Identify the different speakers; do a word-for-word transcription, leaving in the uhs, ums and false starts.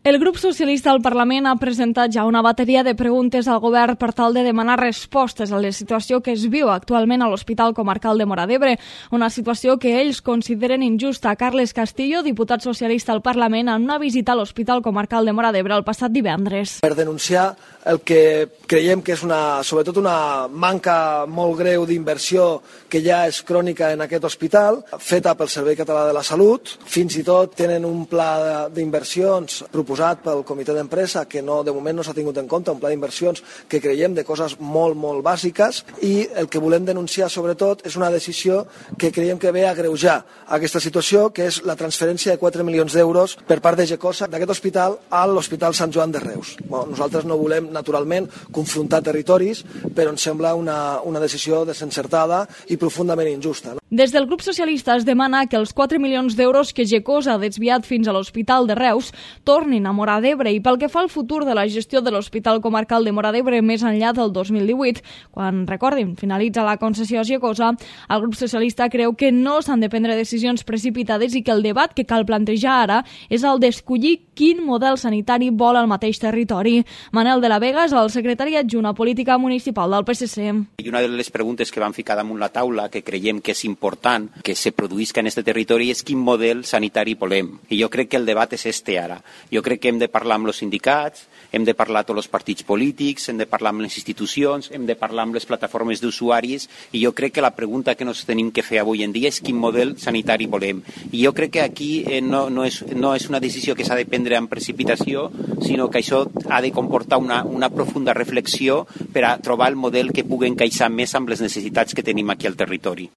Speaker 1: El grup socialista al Parlament ha presentat ja una bateria de preguntes al govern per tal de demanar respostes a la situació que es viu actualment a l'Hospital Comarcal de Móra d'Ebre, una situació que ells consideren injusta. Carles Castillo, diputat socialista al Parlament, en una visita a l'Hospital Comarcal de Móra d'Ebre el passat divendres.
Speaker 2: Per denunciar el que creiem que és una, sobretot una manca molt greu d'inversió que ja és crònica en aquest hospital, feta pel Servei Català de la Salut. Fins i tot tenen un pla d'inversions proposat pel comitè d'empresa que no, de moment no s'ha tingut en compte, un pla d'inversions que creiem de coses molt, molt bàsiques, i el que volem denunciar sobretot és una decisió que creiem que ve a agreujar aquesta situació, que és la transferència de quatre milions d'euros per part de Gecosa d'aquest hospital a l'Hospital Sant Joan de Reus. Bueno, nosaltres no volem, naturalment, confrontar territoris, però ens sembla una, una decisió desencertada i profundament injusta. No?
Speaker 1: Des del grup socialista es demana que els quatre milions d'euros que Gecosa ha desviat fins a l'Hospital de Reus tornin a Móra d'Ebre, i pel que fa al futur de la gestió de l'Hospital Comarcal de Móra d'Ebre més enllà del dos mil divuit, quan, recordin, finalitza la concessió a Gecosa, el grup socialista creu que no s'han de prendre decisions precipitades i que el debat que cal plantejar ara és el d'escollir quin model sanitari vol al mateix territori. Manel de la Vega és el secretari adjunt a Política Municipal del P S C.
Speaker 3: I una de les preguntes que vam ficar damunt la taula, que creiem que és important que se produïsca en aquest territori, és quin model sanitari volem. I jo crec que el debat és este ara. Jo crec que hem de parlar amb els sindicats, hem de parlar amb tots els partits polítics, hem de parlar amb les institucions, hem de parlar amb les plataformes d'usuaris, i jo crec que la pregunta que ens tenim que fer avui en dia és quin model sanitari volem. I jo crec que aquí eh, no, no, és, no és una decisió que s'ha de prendre amb precipitació, sinó que això ha de comportar una, una profunda reflexió per a trobar el model que pugui encaixar més amb les necessitats que tenim aquí al territori.